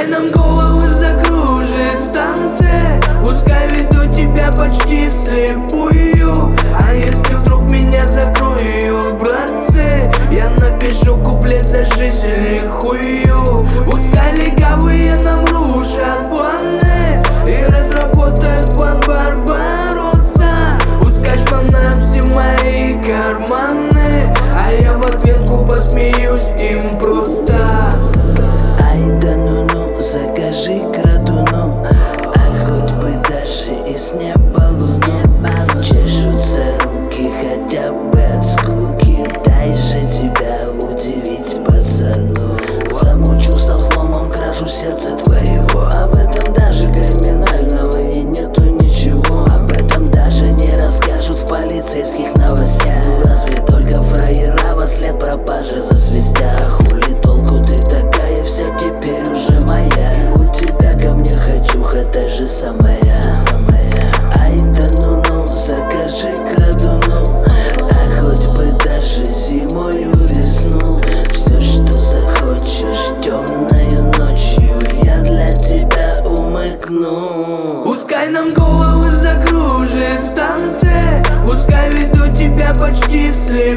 Пускай нам головы закружит в танце, пускай веду тебя почти вслепую. А если вдруг меня закроют, братцы, я напишу куплет за жизнь или хую. Пускай легавые нам рушат планы и разработают план Барбаросса. Пускай шпанают все мои карманы, а я в ответку посмеюсь им просто. Ай да ну-ну, закажи крадуну, а хоть бы даже из неба луну. Чешутся руки хотя бы от скуки, дай же тебя удивить, пацану. Замучу со взломом, крашу сердце твоего, а в этом даже криминального и нету ничего. Об этом даже не расскажут в полицейских новостях. Разве только фраера во след пропажи засвистят. Хули толку, ты такая вся теперь уже моя, и у тебя ко мне хочуха та же самая. Ай да ну-ну, закажи крадуну, а хоть бы даже зимою весну. Все, что захочешь темною ночью, я для тебя умыкну. Пускай нам головы закружит в танце, пускай веду тебя почти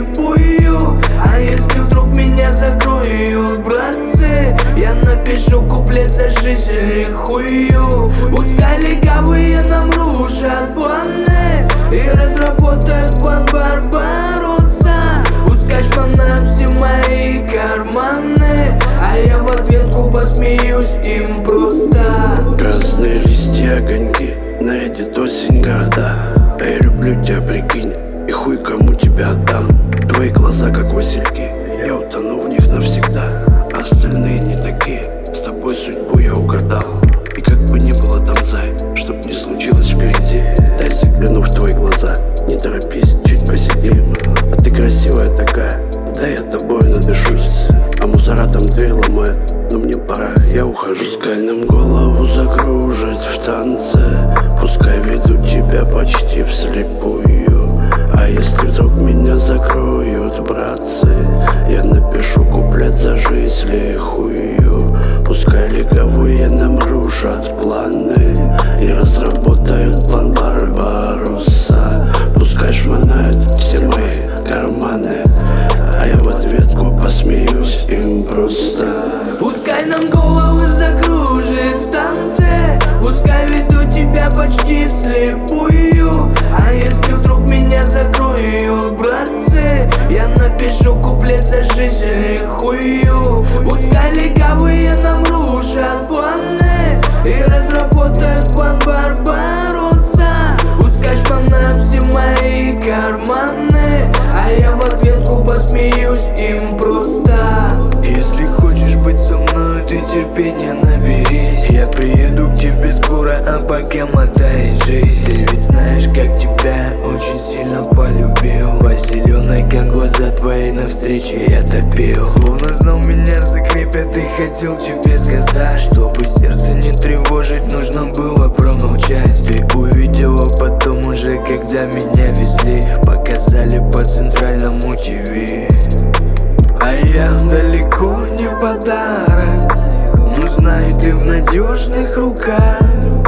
вслепую. А если вдруг меня закроют, братцы, я напишу куплет за жизнь или хую. Пускай легавые нам рушат планы и разработают план Барбаросса. Пускай шпанают все мои карманы, а я в ответку посмеюсь им просто. Красные листья, огоньки, нарядит осень города. А я люблю тебя, прикинь, и хуй кому тебя отдам. Твои глаза как васильки, я утону в них навсегда. А остальные не такие, с тобой судьбу я угадал. И как бы ни было там, зай, чтоб не случилось впереди, дай загляну в твои глаза, не торопись, чуть посидим. А ты красивая такая, дай я тобой надышусь. А мусора там дверь ломают, но мне пора, я ухожу. Пускай нам голову закружит в танце, пускай веду тебя почти вслепую. А если вдруг меня закроют, братцы, я напишу куплет за жизнь или хую. Пускай легавые нам рушат планы и разработают план Барбаросса. Пускай шмонают все мои карманы, а я в ответку посмеюсь им просто. Пускай нам головы закружит в танце, пускай веду тебя почти вслепую. А если вдруг меня закроют, братцы, я напишу куплет за жизнь или хую. Пускай легавые нам рушат планы и разработают план Барбаросса. Пускай шпанают все мои карманы, а я в ответку посмеюсь им просто. Если хочешь быть со мной, ты терпения наберись. Я приеду к тебе скоро, а пока мотай жизнь. Ты ведь знаешь, как тебя очень сильно полюбил. По зеленой, как глаза твои, на встрече я топил. Словно знал, меня закрепят, и хотел тебе сказать, чтобы сердце не тревожить, нужно было промолчать. Ты увидела потом уже, когда меня везли, показали по центральному ТВ. А я далеко не подарок, но знаю, ты в надежных руках.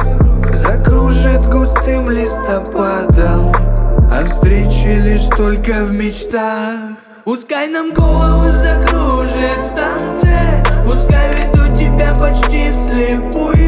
Закружит густым листопадом, а встречи лишь только в мечтах. Пускай нам головы закружит в танце, пускай веду тебя почти вслепую.